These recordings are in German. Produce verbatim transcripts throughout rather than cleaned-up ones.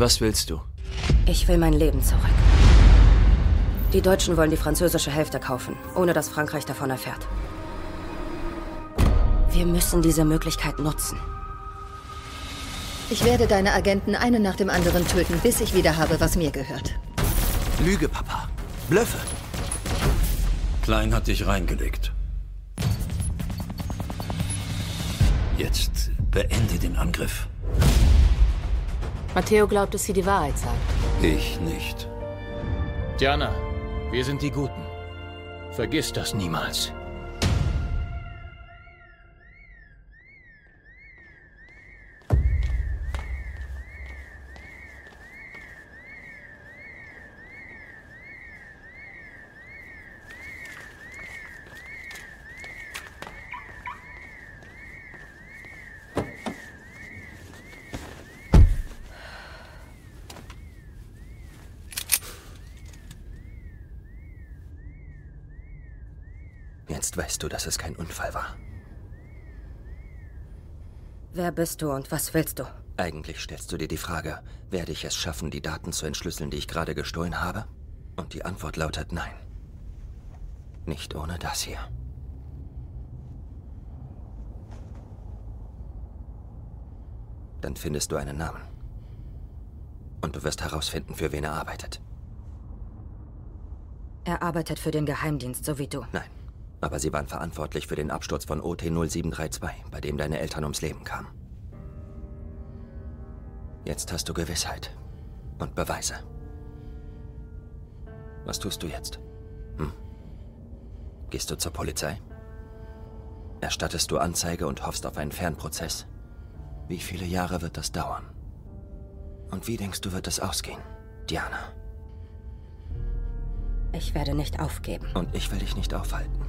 Was willst du? Ich will mein Leben zurück. Die Deutschen wollen die französische Hälfte kaufen, ohne dass Frankreich davon erfährt. Wir müssen diese Möglichkeit nutzen. Ich werde deine Agenten einen nach dem anderen töten, bis ich wieder habe, was mir gehört. Lüge, Papa. Blöffe. Klein hat dich reingelegt. Jetzt beende den Angriff. Matteo glaubt, dass sie die Wahrheit sagt. Ich nicht. Diana, wir sind die Guten. Vergiss das niemals. Jetzt weißt du, dass es kein Unfall war. Wer bist du und was willst du? Eigentlich stellst du dir die Frage, werde ich es schaffen, die Daten zu entschlüsseln, die ich gerade gestohlen habe? Und die Antwort lautet nein. Nicht ohne das hier. Dann findest du einen Namen. Und du wirst herausfinden, für wen er arbeitet. Er arbeitet für den Geheimdienst, so wie du. Nein. Aber sie waren verantwortlich für den Absturz von O T null sieben drei zwei, bei dem deine Eltern ums Leben kamen. Jetzt hast du Gewissheit und Beweise. Was tust du jetzt? Hm? Gehst du zur Polizei? Erstattest du Anzeige und hoffst auf einen fairen Prozess? Wie viele Jahre wird das dauern? Und wie denkst du, wird es ausgehen, Diana? Ich werde nicht aufgeben. Und ich will dich nicht aufhalten.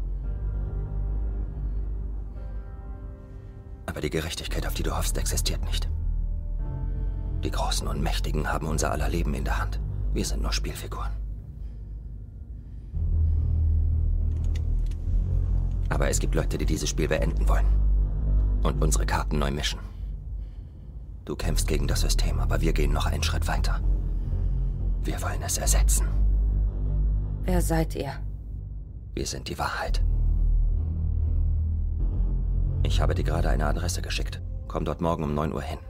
Aber die Gerechtigkeit, auf die du hoffst, existiert nicht. Die Großen und Mächtigen haben unser aller Leben in der Hand. Wir sind nur Spielfiguren. Aber es gibt Leute, die dieses Spiel beenden wollen. Und unsere Karten neu mischen. Du kämpfst gegen das System, aber wir gehen noch einen Schritt weiter. Wir wollen es ersetzen. Wer seid ihr? Wir sind die Wahrheit. Ich habe dir gerade eine Adresse geschickt. Komm dort morgen um neun Uhr hin.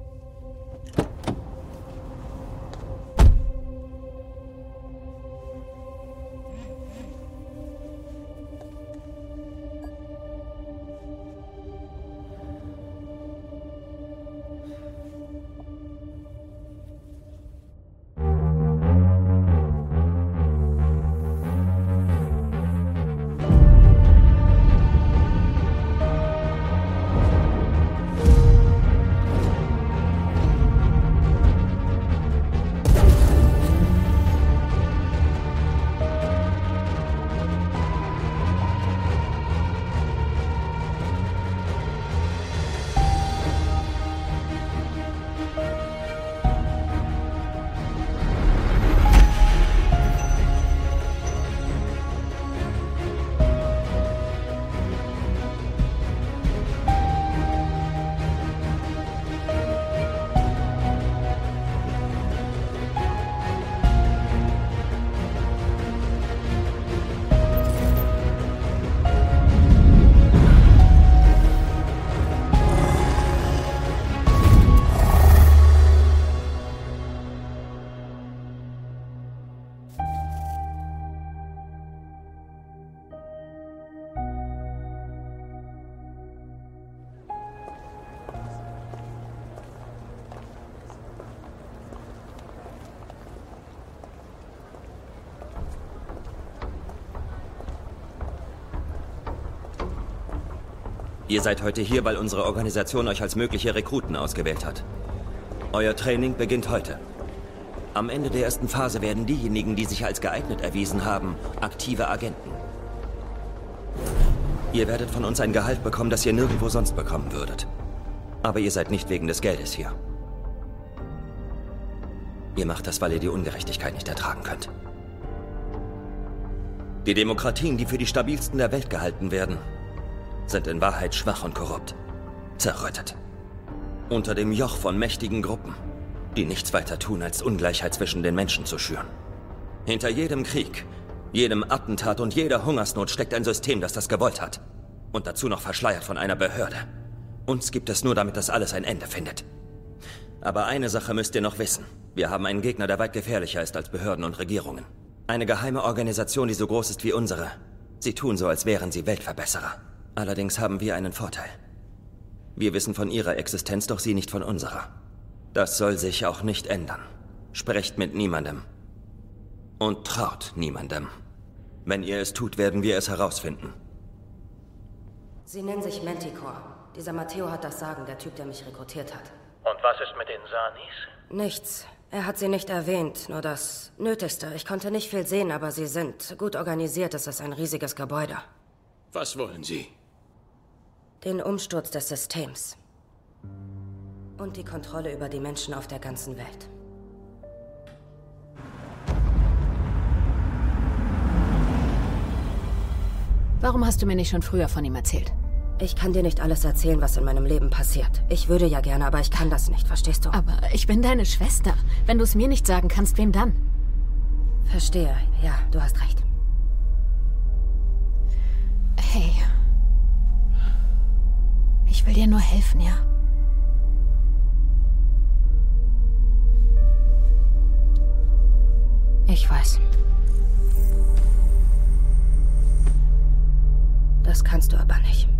Ihr seid heute hier, weil unsere Organisation euch als mögliche Rekruten ausgewählt hat. Euer Training beginnt heute. Am Ende der ersten Phase werden diejenigen, die sich als geeignet erwiesen haben, aktive Agenten. Ihr werdet von uns ein Gehalt bekommen, das ihr nirgendwo sonst bekommen würdet. Aber ihr seid nicht wegen des Geldes hier. Ihr macht das, weil ihr die Ungerechtigkeit nicht ertragen könnt. Die Demokratien, die für die stabilsten der Welt gehalten werden, sind in Wahrheit schwach und korrupt. Zerrüttet. Unter dem Joch von mächtigen Gruppen, die nichts weiter tun, als Ungleichheit zwischen den Menschen zu schüren. Hinter jedem Krieg, jedem Attentat und jeder Hungersnot steckt ein System, das das gewollt hat. Und dazu noch verschleiert von einer Behörde. Uns gibt es nur, damit das alles ein Ende findet. Aber eine Sache müsst ihr noch wissen. Wir haben einen Gegner, der weit gefährlicher ist als Behörden und Regierungen. Eine geheime Organisation, die so groß ist wie unsere. Sie tun so, als wären sie Weltverbesserer. Allerdings haben wir einen Vorteil. Wir wissen von ihrer Existenz, doch sie nicht von unserer. Das soll sich auch nicht ändern. Sprecht mit niemandem. Und traut niemandem. Wenn ihr es tut, werden wir es herausfinden. Sie nennen sich Manticore. Dieser Matteo hat das Sagen, der Typ, der mich rekrutiert hat. Und was ist mit den Sanis? Nichts. Er hat sie nicht erwähnt, nur das Nötigste. Ich konnte nicht viel sehen, aber sie sind gut organisiert. Es ist ein riesiges Gebäude. Was wollen Sie? Den Umsturz des Systems. Und die Kontrolle über die Menschen auf der ganzen Welt. Warum hast du mir nicht schon früher von ihm erzählt? Ich kann dir nicht alles erzählen, was in meinem Leben passiert. Ich würde ja gerne, aber ich kann das nicht, verstehst du? Aber ich bin deine Schwester. Wenn du es mir nicht sagen kannst, wem dann? Verstehe. Ja, du hast recht. Hey. Ich will dir nur helfen, ja? Ich weiß. Das kannst du aber nicht.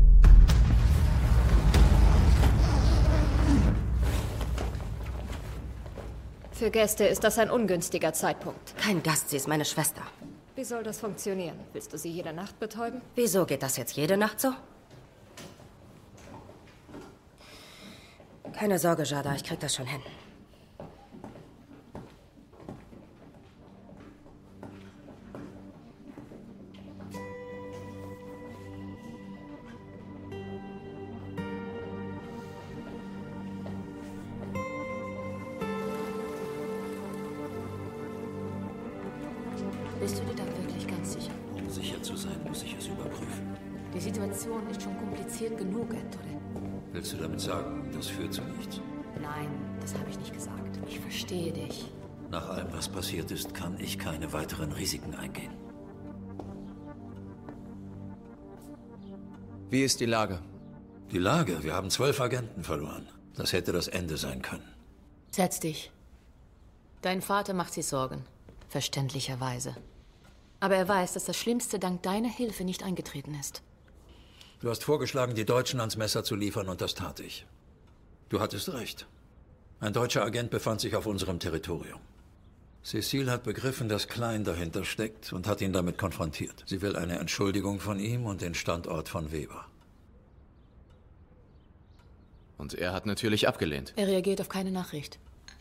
Für Gäste ist das ein ungünstiger Zeitpunkt. Kein Gast, sie ist meine Schwester. Wie soll das funktionieren? Willst du sie jede Nacht betäuben? Wieso geht das jetzt jede Nacht so? Keine Sorge, Jada, ich krieg das schon hin. Bist du dir da wirklich ganz sicher? Um sicher zu sein, muss ich es überprüfen. Die Situation ist schon kompliziert genug, Ettore. Willst du damit sagen, das führt zu nichts? Nein, das habe ich nicht gesagt. Ich verstehe dich. Nach allem, was passiert ist, kann ich keine weiteren Risiken eingehen. Wie ist die Lage? Die Lage? Wir haben zwölf Agenten verloren. Das hätte das Ende sein können. Setz dich. Dein Vater macht sich Sorgen. Verständlicherweise. Aber er weiß, dass das Schlimmste dank deiner Hilfe nicht eingetreten ist. Du hast vorgeschlagen, die Deutschen ans Messer zu liefern, und das tat ich. Du hattest recht. Ein deutscher Agent befand sich auf unserem Territorium. Cecile hat begriffen, dass Klein dahinter steckt und hat ihn damit konfrontiert. Sie will eine Entschuldigung von ihm und den Standort von Weber. Und er hat natürlich abgelehnt. Er reagiert auf keine Nachricht.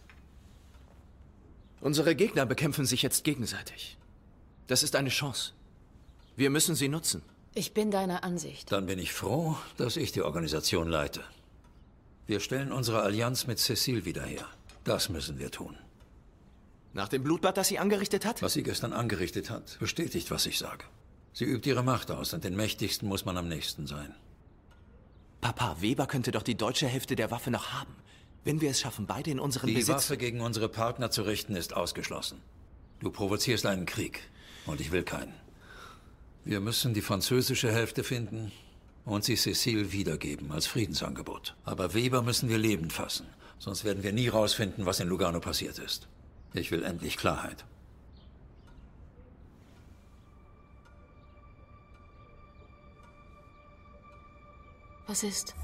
Unsere Gegner bekämpfen sich jetzt gegenseitig. Das ist eine Chance. Wir müssen sie nutzen. Ich bin deiner Ansicht. Dann bin ich froh, dass ich die Organisation leite. Wir stellen unsere Allianz mit Cecile wieder her. Das müssen wir tun. Nach dem Blutbad, das sie angerichtet hat? Was sie gestern angerichtet hat, bestätigt, was ich sage. Sie übt ihre Macht aus, und den Mächtigsten muss man am nächsten sein. Papa, Weber könnte doch die deutsche Hälfte der Waffe noch haben. Wenn wir es schaffen, beide in unseren Die Besitz... Waffe gegen unsere Partner zu richten, ist ausgeschlossen. Du provozierst einen Krieg, und ich will keinen. Wir müssen die französische Hälfte finden und sie Cecile wiedergeben als Friedensangebot. Aber Weber müssen wir lebend fassen, sonst werden wir nie rausfinden, was in Lugano passiert ist. Ich will endlich Klarheit. Was ist?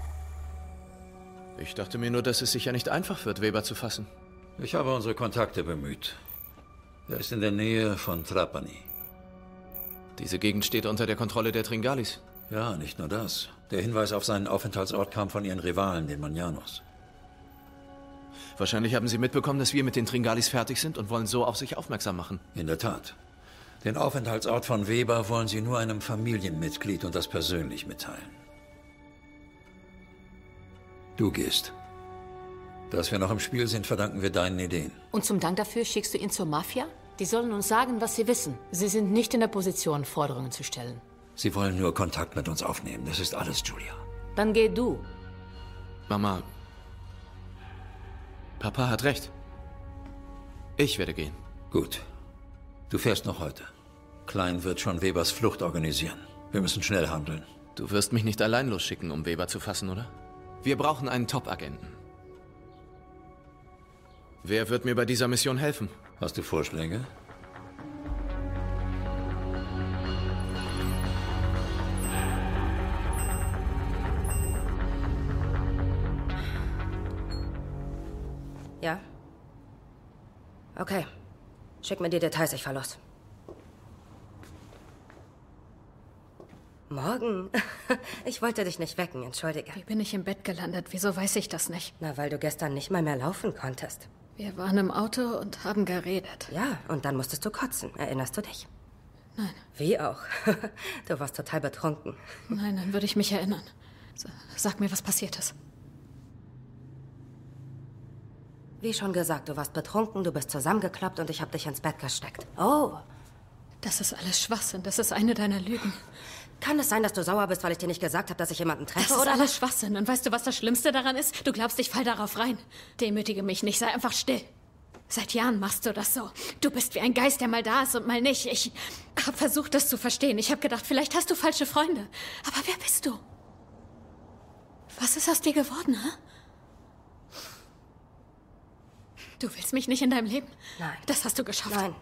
Ich dachte mir nur, dass es sicher nicht einfach wird, Weber zu fassen. Ich habe unsere Kontakte bemüht. Er ist in der Nähe von Trapani. Diese Gegend steht unter der Kontrolle der Tringalis. Ja, nicht nur das. Der Hinweis auf seinen Aufenthaltsort kam von ihren Rivalen, den Magnanos. Wahrscheinlich haben sie mitbekommen, dass wir mit den Tringalis fertig sind und wollen so auf sich aufmerksam machen. In der Tat. Den Aufenthaltsort von Weber wollen sie nur einem Familienmitglied und das persönlich mitteilen. Du gehst. Dass wir noch im Spiel sind, verdanken wir deinen Ideen. Und zum Dank dafür schickst du ihn zur Mafia? Die sollen uns sagen, was sie wissen. Sie sind nicht in der Position, Forderungen zu stellen. Sie wollen nur Kontakt mit uns aufnehmen. Das ist alles, Julia. Dann geh du. Mama, Papa hat recht. Ich werde gehen. Gut. Du fährst noch heute. Klein wird schon Webers Flucht organisieren. Wir müssen schnell handeln. Du wirst mich nicht allein losschicken, um Weber zu fassen, oder? Wir brauchen einen Top-Agenten. Wer wird mir bei dieser Mission helfen? Hast du Vorschläge? Ja? Okay. Schick mir die Details, ich fahr los. Morgen? Ich wollte dich nicht wecken, entschuldige. Wie bin ich im Bett gelandet? Wieso weiß ich das nicht? Na, weil du gestern nicht mal mehr laufen konntest. Wir waren im Auto und haben geredet. Ja, und dann musstest du kotzen. Erinnerst du dich? Nein. Wie auch? Du warst total betrunken. Nein, dann würde ich mich erinnern. Sag mir, was passiert ist. Wie schon gesagt, du warst betrunken, du bist zusammengeklappt und ich habe dich ins Bett gesteckt. Oh. Das ist alles Schwachsinn. Das ist eine deiner Lügen. Kann es sein, dass du sauer bist, weil ich dir nicht gesagt habe, dass ich jemanden treffe, das ist oder? alles Schwachsinn. Und weißt du, was das Schlimmste daran ist? Du glaubst, ich fall darauf rein. Demütige mich nicht, sei einfach still. Seit Jahren machst du das so. Du bist wie ein Geist, der mal da ist und mal nicht. Ich habe versucht, das zu verstehen. Ich habe gedacht, vielleicht hast du falsche Freunde. Aber wer bist du? Was ist aus dir geworden, hä? Du willst mich nicht in deinem Leben? Nein. Das hast du geschafft. Nein.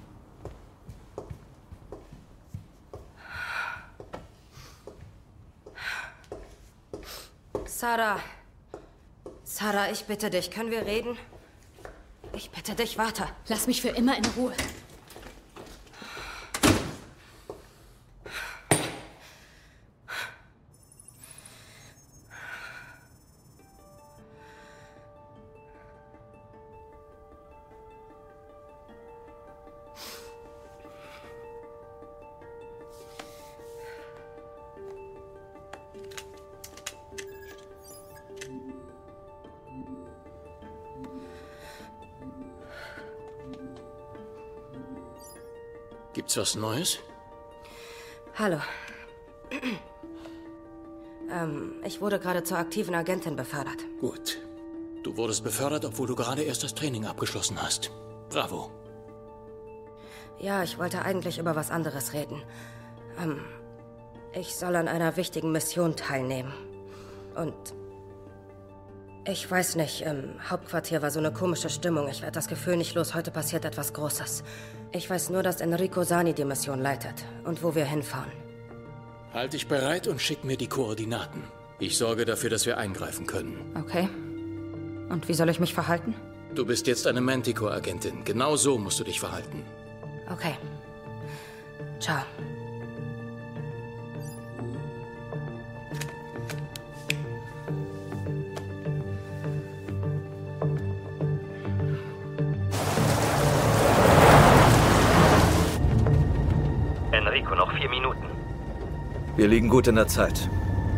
Sarah. Sarah, ich bitte dich, können wir reden? Ich bitte dich, warte. Lass mich für immer in Ruhe. Gibt's was Neues? Hallo. ähm, ich wurde gerade zur aktiven Agentin befördert. Gut. Du wurdest befördert, obwohl du gerade erst das Training abgeschlossen hast. Bravo. Ja, ich wollte eigentlich über was anderes reden. Ähm, ich soll an einer wichtigen Mission teilnehmen. Und ich weiß nicht, im Hauptquartier war so eine komische Stimmung. Ich werde das Gefühl nicht los, heute passiert etwas Großes. Ich weiß nur, dass Enrico Sani die Mission leitet und wo wir hinfahren. Halt dich bereit und schick mir die Koordinaten. Ich sorge dafür, dass wir eingreifen können. Okay. Und wie soll ich mich verhalten? Du bist jetzt eine Manticore-Agentin. Genau so musst du dich verhalten. Okay. Ciao. Enrico, noch vier Minuten. Wir liegen gut in der Zeit.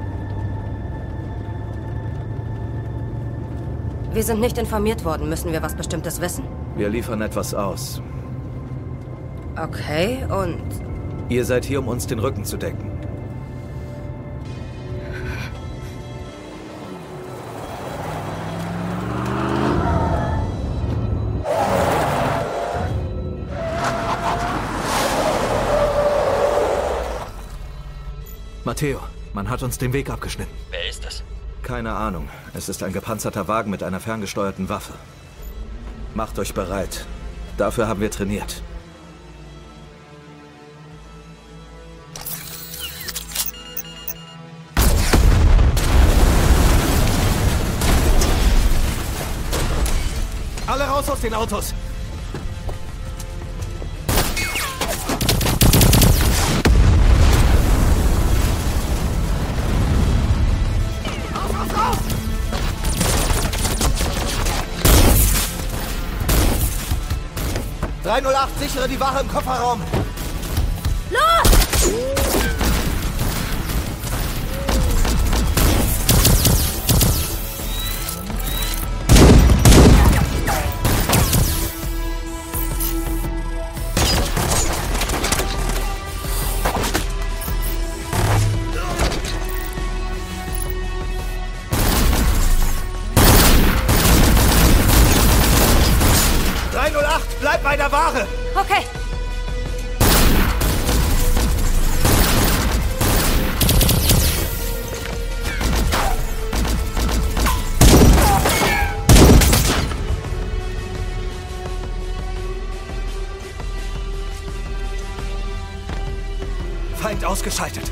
Wir sind nicht informiert worden. Müssen wir was Bestimmtes wissen? Wir liefern etwas aus. Okay, und? Ihr seid hier, um uns den Rücken zu decken. Matteo, man hat uns den Weg abgeschnitten. Wer ist das? Keine Ahnung. Es ist ein gepanzerter Wagen mit einer ferngesteuerten Waffe. Macht euch bereit. Dafür haben wir trainiert. Alle raus aus den Autos! drei null acht, sichere die Wache im Kofferraum. Los! Okay. Feind ausgeschaltet.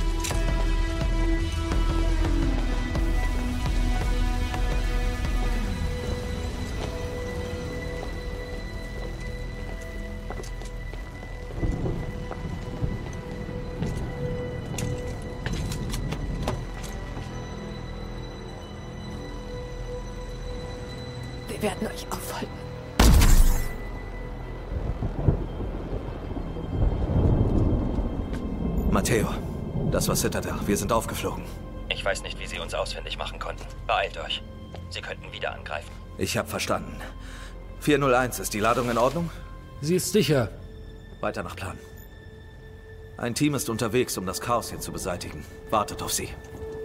Wir werden euch aufhalten. Matteo, das war Citadel. Wir sind aufgeflogen. Ich weiß nicht, wie sie uns ausfindig machen konnten. Beeilt euch. Sie könnten wieder angreifen. Ich habe verstanden. vier null eins, ist die Ladung in Ordnung? Sie ist sicher. Weiter nach Plan. Ein Team ist unterwegs, um das Chaos hier zu beseitigen. Wartet auf sie.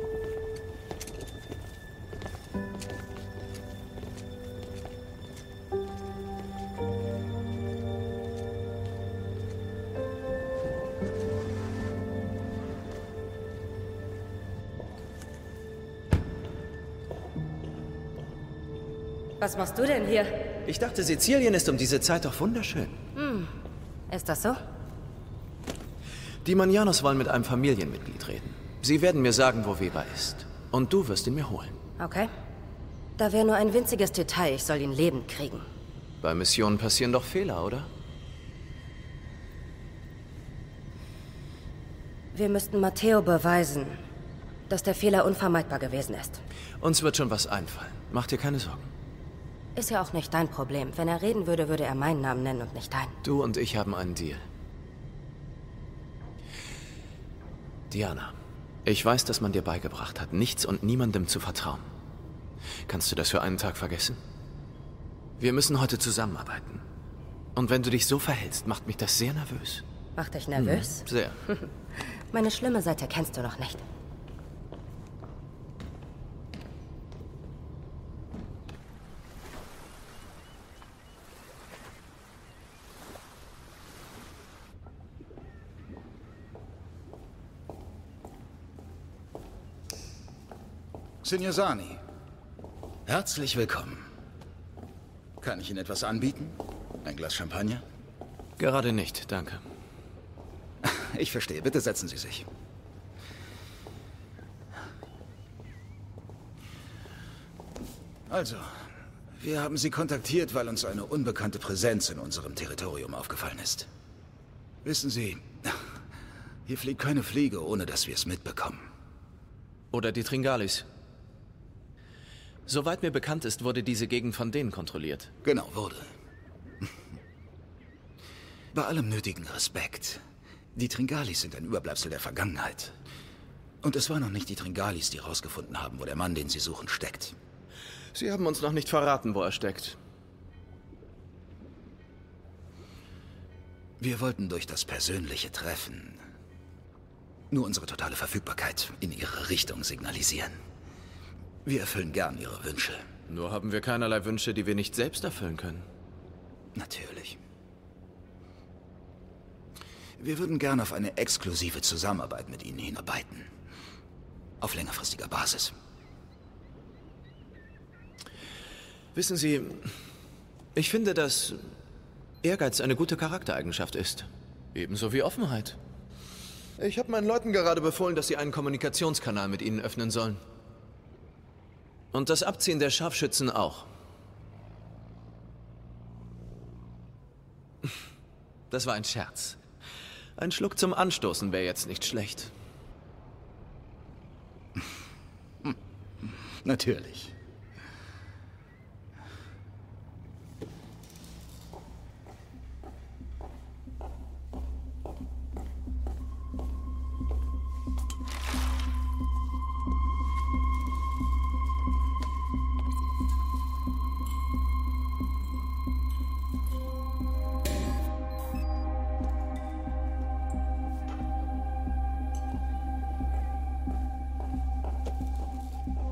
Was machst du denn hier? Ich dachte, Sizilien ist um diese Zeit doch wunderschön. Hm. Ist das so? Die Manianos wollen mit einem Familienmitglied reden. Sie werden mir sagen, wo Weber ist. Und du wirst ihn mir holen. Okay. Da wäre nur ein winziges Detail. Ich soll ihn lebend kriegen. Bei Missionen passieren doch Fehler, oder? Wir müssten Matteo beweisen, dass der Fehler unvermeidbar gewesen ist. Uns wird schon was einfallen. Mach dir keine Sorgen. Ist ja auch nicht dein Problem. Wenn er reden würde, würde er meinen Namen nennen und nicht deinen. Du und ich haben einen Deal. Diana, ich weiß, dass man dir beigebracht hat, nichts und niemandem zu vertrauen. Kannst du das für einen Tag vergessen? Wir müssen heute zusammenarbeiten. Und wenn du dich so verhältst, macht mich das sehr nervös. Macht dich nervös? Hm, sehr. Meine schlimme Seite kennst du noch nicht. Signor Sani, herzlich willkommen. Kann ich Ihnen etwas anbieten? Ein Glas Champagner? Gerade nicht, danke. Ich verstehe. Bitte setzen Sie sich. Also, wir haben Sie kontaktiert, weil uns eine unbekannte Präsenz in unserem Territorium aufgefallen ist. Wissen Sie, hier fliegt keine Fliege, ohne dass wir es mitbekommen. Oder die Tringalis. Soweit mir bekannt ist, wurde diese Gegend von denen kontrolliert. Genau, wurde. Bei allem nötigen Respekt. Die Tringalis sind ein Überbleibsel der Vergangenheit. Und es waren noch nicht die Tringalis, die herausgefunden haben, wo der Mann, den sie suchen, steckt. Sie haben uns noch nicht verraten, wo er steckt. Wir wollten durch das persönliche Treffen nur unsere totale Verfügbarkeit in Ihre Richtung signalisieren. Wir erfüllen gern Ihre Wünsche. Nur haben wir keinerlei Wünsche, die wir nicht selbst erfüllen können. Natürlich. Wir würden gern auf eine exklusive Zusammenarbeit mit Ihnen hinarbeiten. Auf längerfristiger Basis. Wissen Sie, ich finde, dass Ehrgeiz eine gute Charaktereigenschaft ist. Ebenso wie Offenheit. Ich habe meinen Leuten gerade befohlen, dass sie einen Kommunikationskanal mit Ihnen öffnen sollen. Und das Abziehen der Scharfschützen auch. Das war ein Scherz. Ein Schluck zum Anstoßen wäre jetzt nicht schlecht. Natürlich.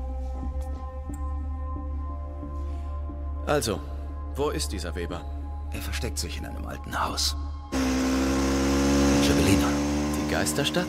Also, wo ist dieser Weber? Er versteckt sich in einem alten Haus. Javelina. Die Geisterstadt?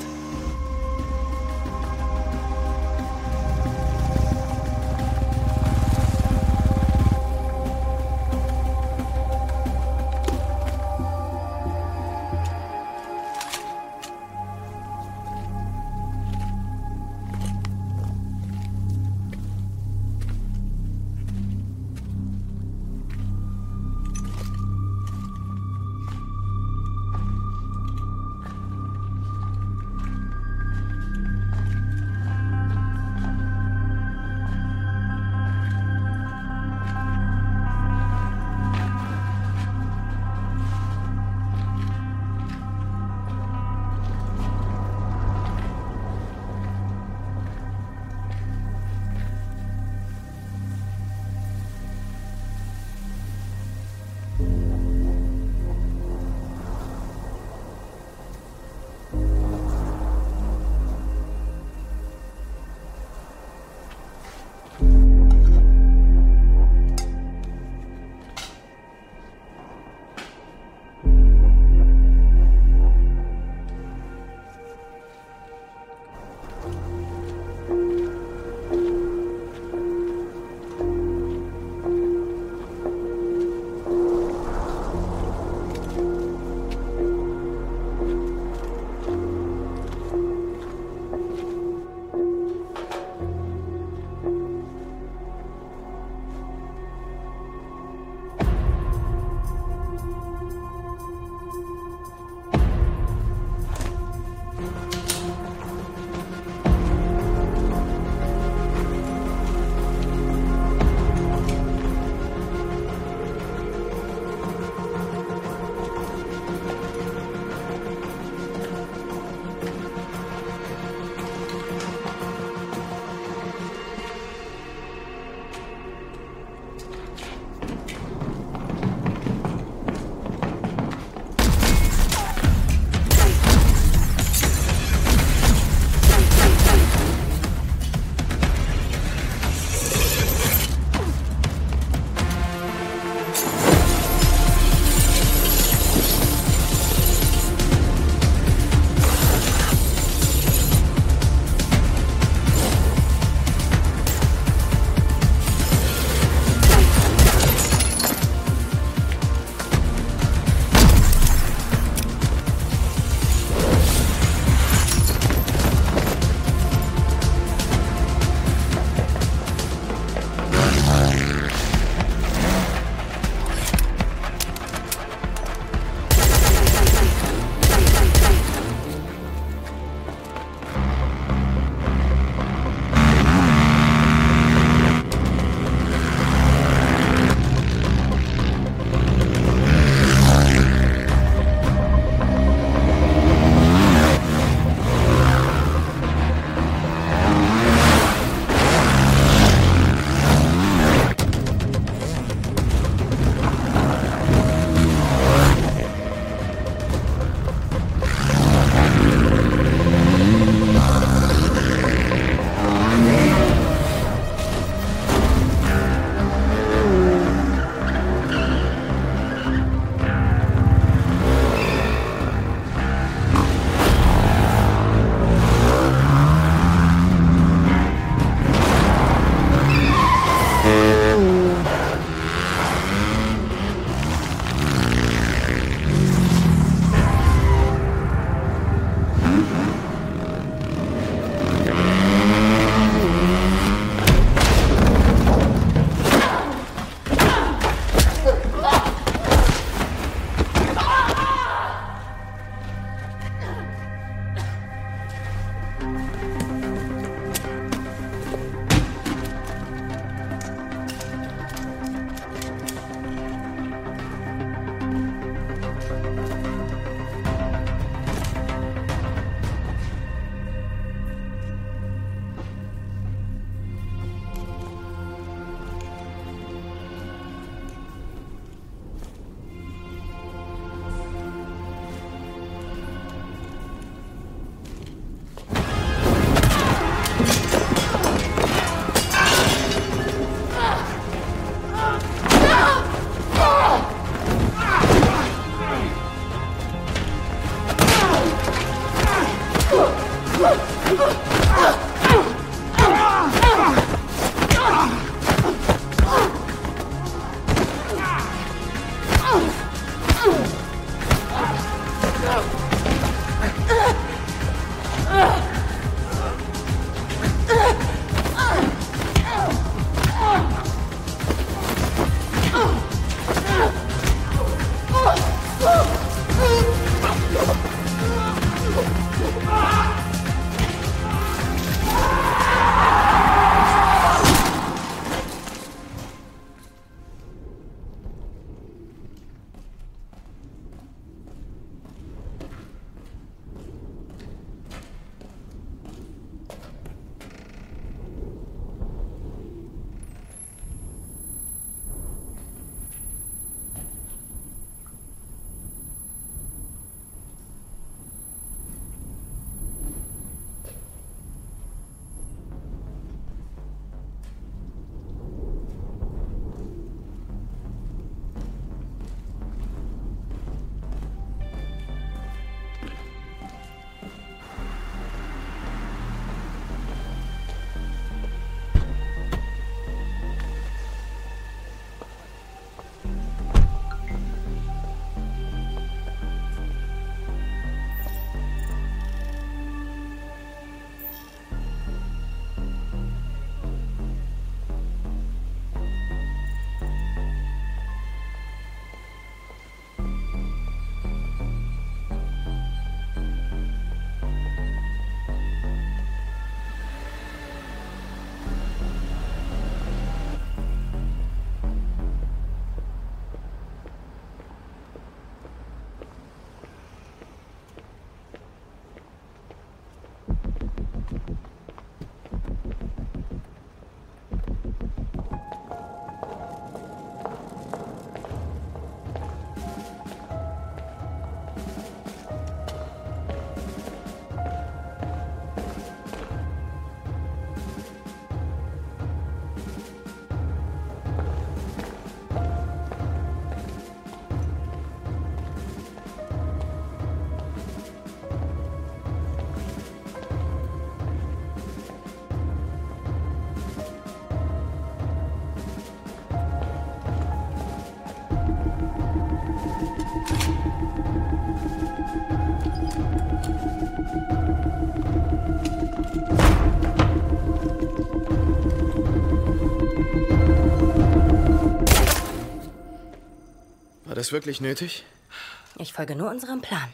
das wirklich nötig? Ich folge nur unserem Plan.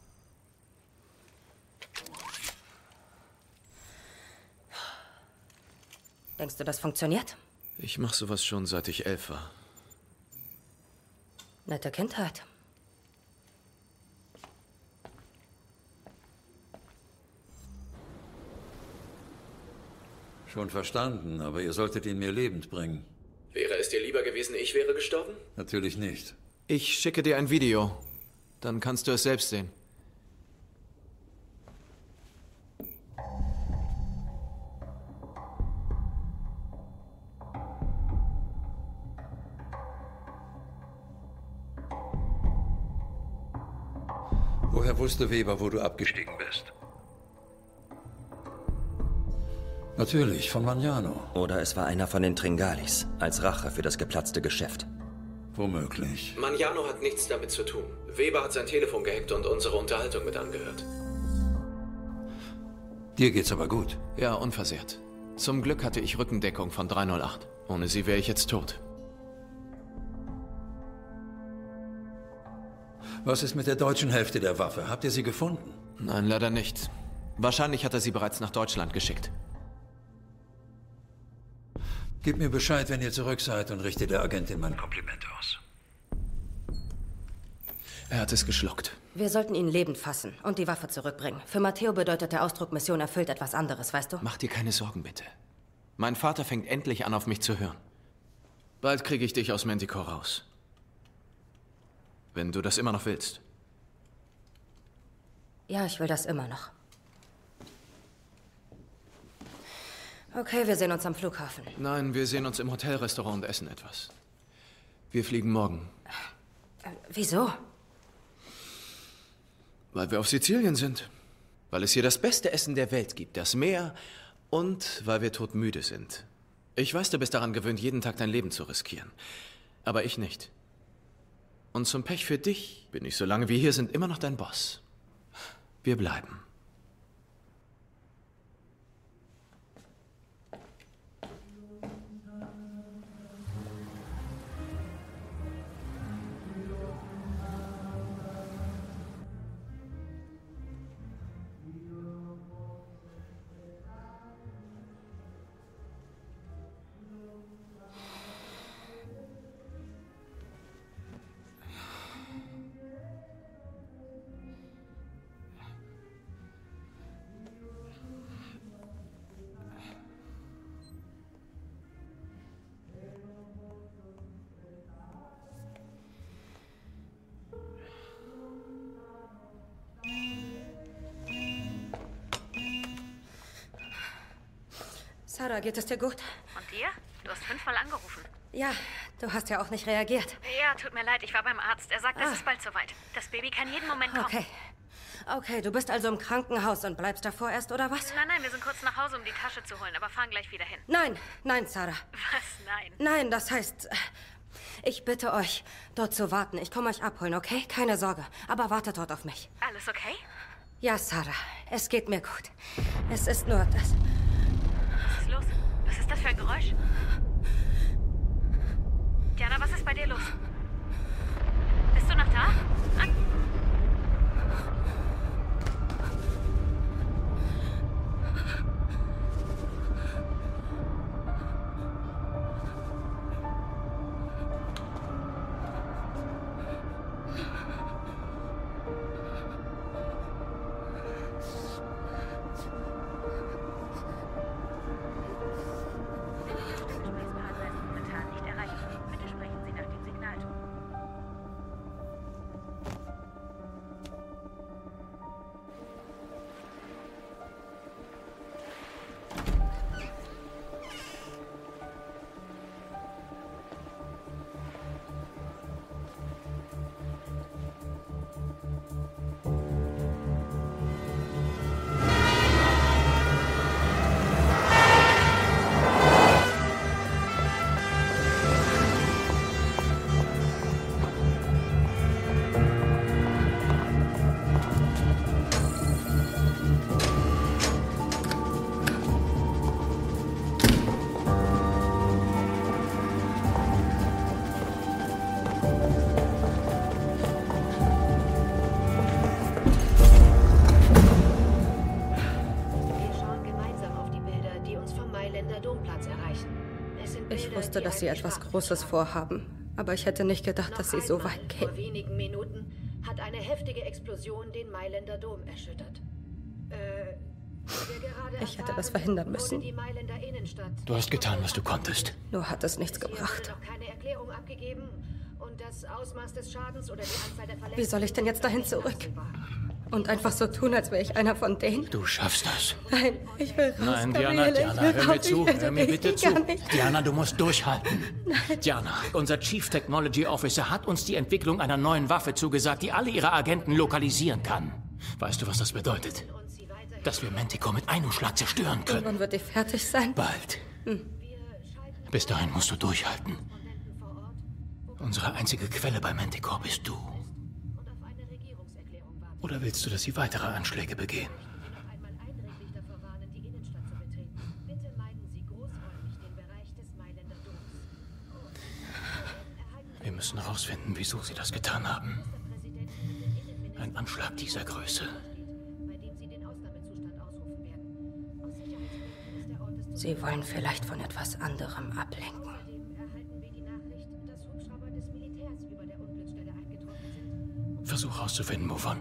Denkst du, das funktioniert? Ich mache sowas schon, seit ich elf war. Nette Kindheit. Schon verstanden, aber ihr solltet ihn mir lebend bringen. Wäre es dir lieber gewesen, ich wäre gestorben? Natürlich nicht. Ich schicke dir ein Video. Dann kannst du es selbst sehen. Woher wusste Weber, wo du abgestiegen bist? Natürlich, von Magnano. Oder es war einer von den Tringalis, als Rache für das geplatzte Geschäft. Womöglich. Magnano hat nichts damit zu tun. Weber hat sein Telefon gehackt und unsere Unterhaltung mit angehört. Dir geht's aber gut. Ja, unversehrt. Zum Glück hatte ich Rückendeckung von drei null acht. Ohne sie wäre ich jetzt tot. Was ist mit der deutschen Hälfte der Waffe? Habt ihr sie gefunden? Nein, leider nicht. Wahrscheinlich hat er sie bereits nach Deutschland geschickt. Gib mir Bescheid, wenn ihr zurück seid, und richte der Agentin mein Kompliment aus. Er hat es geschluckt. Wir sollten ihn lebend fassen und die Waffe zurückbringen. Für Matteo bedeutet der Ausdruck Mission erfüllt etwas anderes, weißt du? Mach dir keine Sorgen, bitte. Mein Vater fängt endlich an, auf mich zu hören. Bald kriege ich dich aus Manticore raus. Wenn du das immer noch willst. Ja, ich will das immer noch. Okay, wir sehen uns am Flughafen. Nein, wir sehen uns im Hotelrestaurant und essen etwas. Wir fliegen morgen. Äh, wieso? Weil wir auf Sizilien sind. Weil es hier das beste Essen der Welt gibt, das Meer, und weil wir todmüde sind. Ich weiß, du bist daran gewöhnt, jeden Tag dein Leben zu riskieren. Aber ich nicht. Und zum Pech für dich bin ich, solange wir hier sind, immer noch dein Boss. Wir bleiben. Sarah, geht es dir gut? Und dir? Du hast fünfmal angerufen. Ja, du hast ja auch nicht reagiert. Ja, tut mir leid, ich war beim Arzt. Er sagt, Ah. es ist bald soweit. Das Baby kann jeden Moment kommen. Okay. Okay, du bist also im Krankenhaus und bleibst davor erst, oder was? Nein, nein, wir sind kurz nach Hause, um die Tasche zu holen, aber fahren gleich wieder hin. Nein, nein, Sarah. Was? Nein. Nein, das heißt, ich bitte euch, dort zu warten. Ich komme euch abholen, okay? Keine Sorge. Aber wartet dort auf mich. Alles okay? Ja, Sarah, es geht mir gut. Es ist nur das... Was ist los? Was ist das für ein Geräusch? Diana, was ist bei dir los? Bist du noch da? An wusste, dass sie etwas Großes vorhaben. Aber ich hätte nicht gedacht, dass sie so weit gehen. Vor wenigen Minuten hat eine heftige Explosion den Mailänder Dom erschüttert. Äh, ich hätte das verhindern müssen. Du hast getan, was du konntest. Nur hat es nichts gebracht. Wie soll ich denn jetzt dahin zurück? Und einfach so tun, als wäre ich einer von denen? Du schaffst das. Nein, ich will raus. Nein, Diana, Gabriele, Diana, hör mir raus. zu. Hör mir bitte zu. Nicht. Diana, du musst durchhalten. Nein. Diana, unser Chief Technology Officer hat uns die Entwicklung einer neuen Waffe zugesagt, die alle ihre Agenten lokalisieren kann. Weißt du, was das bedeutet? Dass wir Manticore mit einem Schlag zerstören können. Irgendwann wird die fertig sein. Bald. Hm. Bis dahin musst du durchhalten. Unsere einzige Quelle bei Manticore bist du. Oder willst du, dass sie weitere Anschläge begehen? Wir müssen herausfinden, wieso sie das getan haben. Ein Anschlag dieser Größe. Sie wollen vielleicht von etwas anderem ablenken. Versuch herauszufinden, wovon.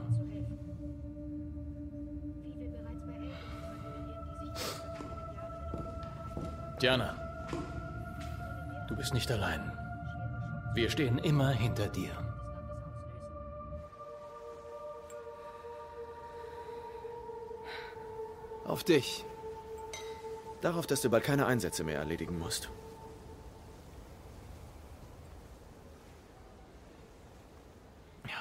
Diana, du bist nicht allein. Wir stehen immer hinter dir. Auf dich. Darauf, dass du bald keine Einsätze mehr erledigen musst. Ja.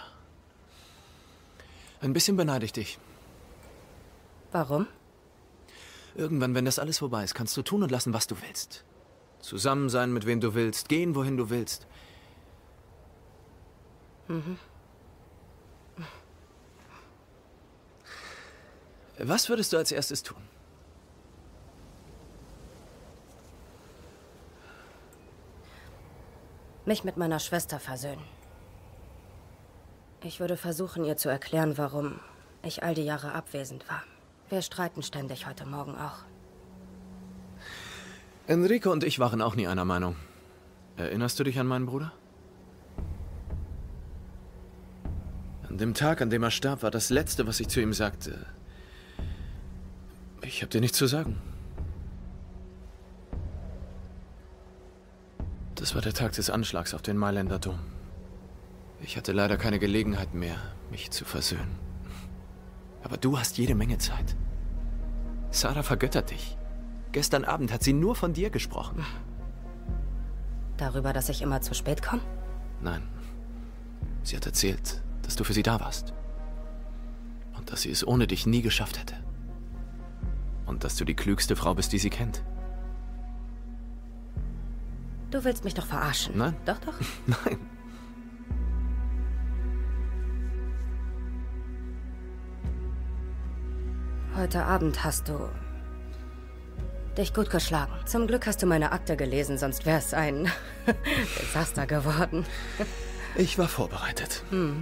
Ein bisschen beneide ich dich. Warum? Irgendwann, wenn das alles vorbei ist, kannst du tun und lassen, was du willst. Zusammen sein, mit wem du willst, gehen, wohin du willst. Mhm. Was würdest du als erstes tun? Mich mit meiner Schwester versöhnen. Ich würde versuchen, ihr zu erklären, warum ich all die Jahre abwesend war. Wir streiten ständig, heute Morgen auch. Enrico und ich waren auch nie einer Meinung. Erinnerst du dich an meinen Bruder? An dem Tag, an dem er starb, war das Letzte, was ich zu ihm sagte: Ich habe dir nichts zu sagen. Das war der Tag des Anschlags auf den Mailänder Dom. Ich hatte leider keine Gelegenheit mehr, mich zu versöhnen. Aber du hast jede Menge Zeit. Sarah vergöttert dich. Gestern Abend hat sie nur von dir gesprochen. Darüber, dass ich immer zu spät komme? Nein. Sie hat erzählt, dass du für sie da warst. Und dass sie es ohne dich nie geschafft hätte. Und dass du die klügste Frau bist, die sie kennt. Du willst mich doch verarschen. Nein. Doch, doch. Nein. Heute Abend hast du dich gut geschlagen. Zum Glück hast du meine Akte gelesen, sonst wäre es ein Desaster geworden. Ich war vorbereitet. Hm.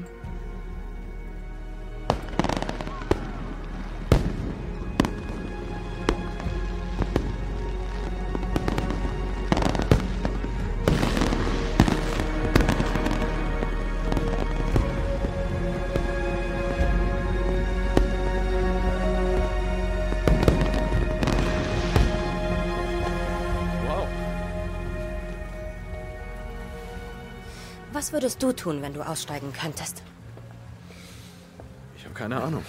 Was würdest du tun, wenn du aussteigen könntest? Ich habe keine Ahnung.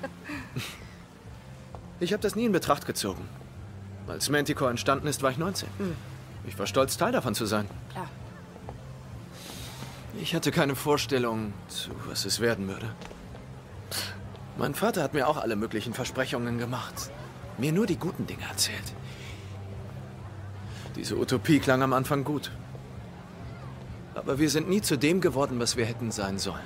Ich habe das nie in Betracht gezogen. Als Manticore entstanden ist, war ich neunzehn. Hm. Ich war stolz, Teil davon zu sein. Klar. Ich hatte keine Vorstellung, zu was es werden würde. Mein Vater hat mir auch alle möglichen Versprechungen gemacht. Mir nur die guten Dinge erzählt. Diese Utopie klang am Anfang gut. Aber wir sind nie zu dem geworden, was wir hätten sein sollen.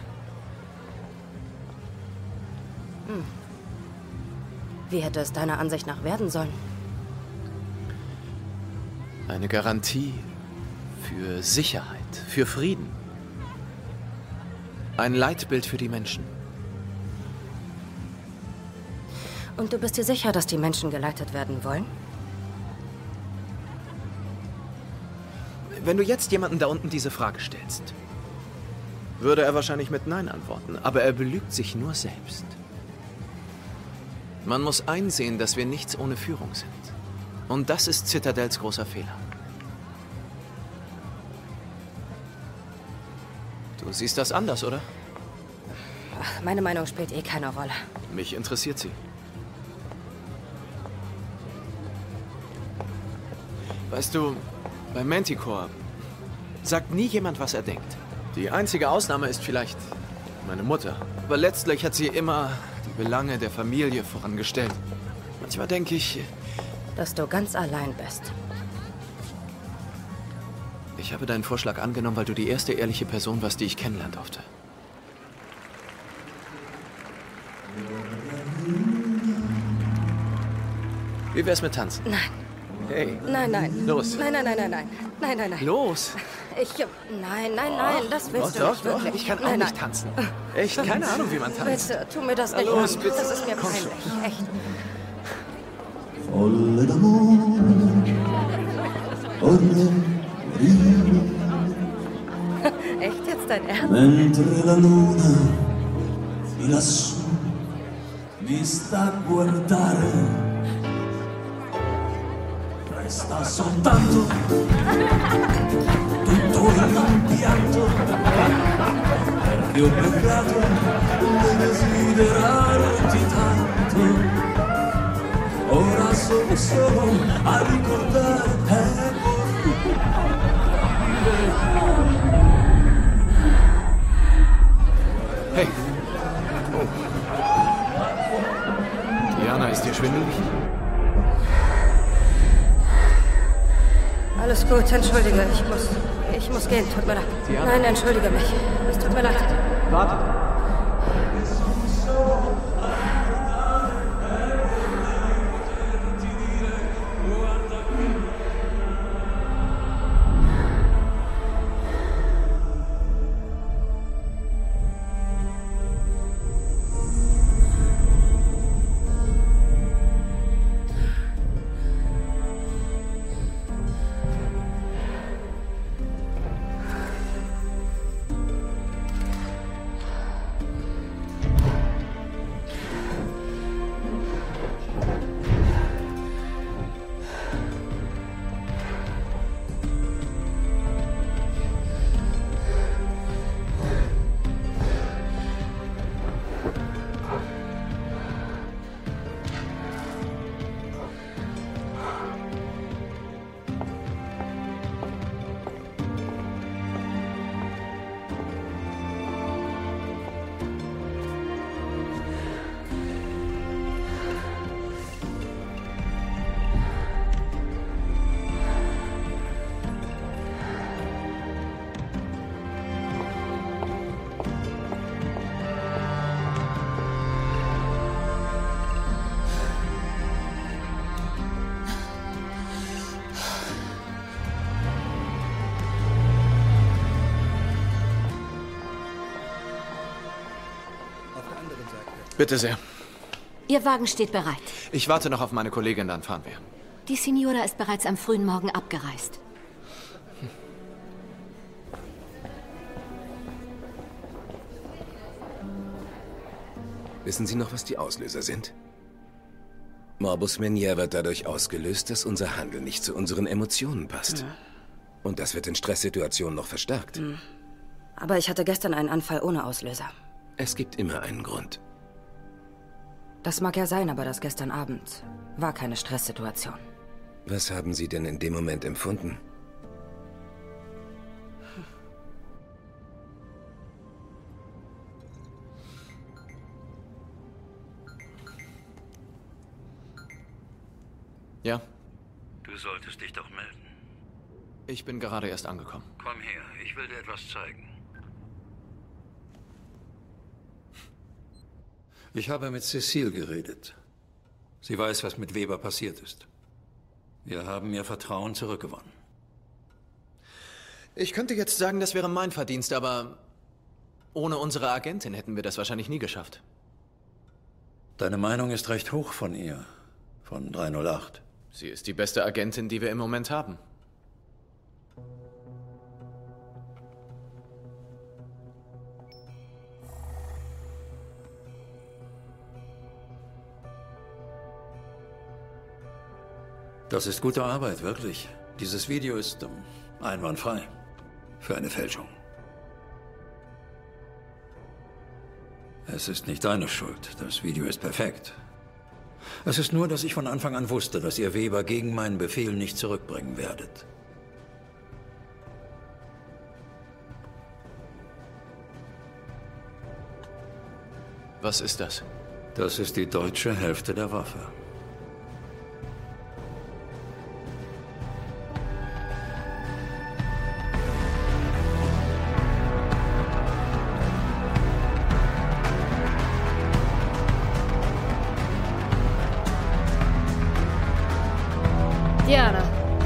Hm. Wie hätte es deiner Ansicht nach werden sollen? Eine Garantie für Sicherheit, für Frieden. Ein Leitbild für die Menschen. Und du bist dir sicher, dass die Menschen geleitet werden wollen? Wenn du jetzt jemanden da unten diese Frage stellst, würde er wahrscheinlich mit Nein antworten, aber er belügt sich nur selbst. Man muss einsehen, dass wir nichts ohne Führung sind. Und das ist Citadells großer Fehler. Du siehst das anders, oder? Ach, meine Meinung spielt eh keine Rolle. Mich interessiert sie. Weißt du, bei Manticore sagt nie jemand, was er denkt. Die einzige Ausnahme ist vielleicht meine Mutter. Aber letztlich hat sie immer die Belange der Familie vorangestellt. Manchmal denke ich, dass du ganz allein bist. Ich habe deinen Vorschlag angenommen, weil du die erste ehrliche Person warst, die ich kennenlernen durfte. Wie wär's mit Tanzen? Nein. Hey. Nein, nein. Los. Nein, nein, nein, nein, nein. Nein, nein, nein. Los. Ich... Nein, nein, nein, das willst doch, du doch, nicht doch. wirklich. Ich kann auch nein, nicht nein. tanzen. Echt, keine Ahnung, wie man tanzt. Bitte, tu mir das nicht Na los, an. bitte. Das ist mir Komm peinlich. schon. Echt. Folle d'amore, Echt jetzt dein Ernst? mentre la luna di lassù mi sta a guardare, resta soltanto tutto il pianto, perché ho peccato di desiderarti tanto. Ora sono solo a ricordare. Hey. Oh. Diana, ist dir schwindelig? Alles gut, entschuldige. Ich muss... Ich muss gehen, tut mir leid. Diana. Nein, entschuldige mich. Es tut mir leid. Warte. Bitte sehr. Ihr Wagen steht bereit. Ich warte noch auf meine Kollegin, dann fahren wir. Die Signora ist bereits am frühen Morgen abgereist. Wissen Sie noch, was die Auslöser sind? Morbus Menier wird dadurch ausgelöst, dass unser Handeln nicht zu unseren Emotionen passt. Ja. Und das wird in Stresssituationen noch verstärkt. Hm. Aber ich hatte gestern einen Anfall ohne Auslöser. Es gibt immer einen Grund. Das mag ja sein, aber das gestern Abend war keine Stresssituation. Was haben Sie denn in dem Moment empfunden? Ja? Du solltest dich doch melden. Ich bin gerade erst angekommen. Komm her, ich will dir etwas zeigen. Ich habe mit Cecile geredet. Sie weiß, was mit Weber passiert ist. Wir haben ihr Vertrauen zurückgewonnen. Ich könnte jetzt sagen, das wäre mein Verdienst, aber ohne unsere Agentin hätten wir das wahrscheinlich nie geschafft. Deine Meinung ist recht hoch von ihr, von drei null acht. Sie ist die beste Agentin, die wir im Moment haben. Das ist gute Arbeit, wirklich. Dieses Video ist ähm, einwandfrei. Für eine Fälschung. Es ist nicht deine Schuld. Das Video ist perfekt. Es ist nur, dass ich von Anfang an wusste, dass ihr Weber gegen meinen Befehl nicht zurückbringen werdet. Was ist das? Das ist die deutsche Hälfte der Waffe. Diana.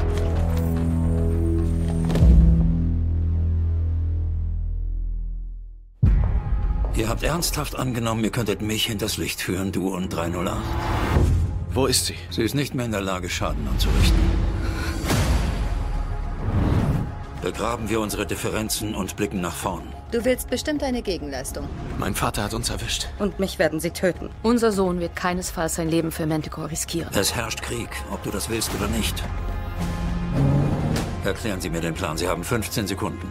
Ihr habt ernsthaft angenommen, ihr könntet mich hinters Licht führen, du und drei null acht. Wo ist sie? Sie ist nicht mehr in der Lage, Schaden anzurichten. Begraben wir unsere Differenzen und blicken nach vorn. Du willst bestimmt eine Gegenleistung. Mein Vater hat uns erwischt. Und mich werden sie töten. Unser Sohn wird keinesfalls sein Leben für Manticore riskieren. Es herrscht Krieg, ob du das willst oder nicht. Erklären Sie mir den Plan. Sie haben fünfzehn Sekunden.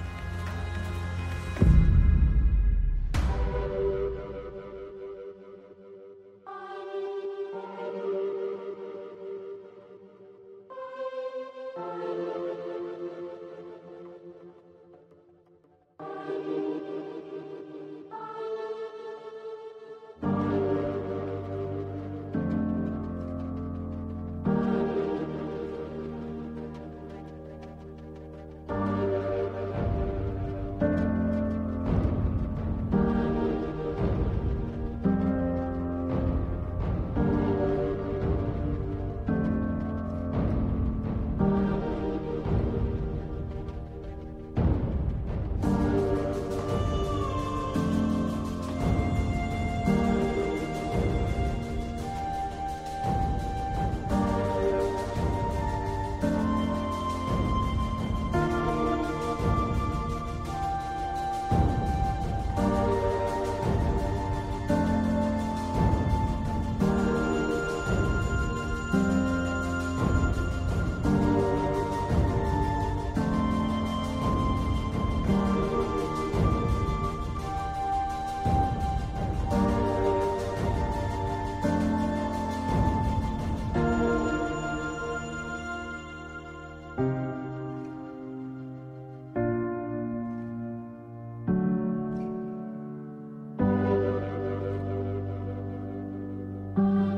Thank you.